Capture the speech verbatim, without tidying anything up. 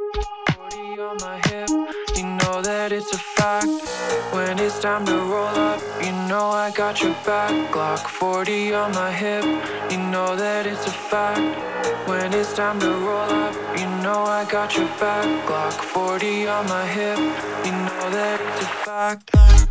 forty on my hip, you know that it's a fact. When it's time to roll up, you know I got your back. Glock forty on my hip, you know that it's a fact. When it's time to roll up, you know I got your back. Glock forty on my hip, you know that it's a fact.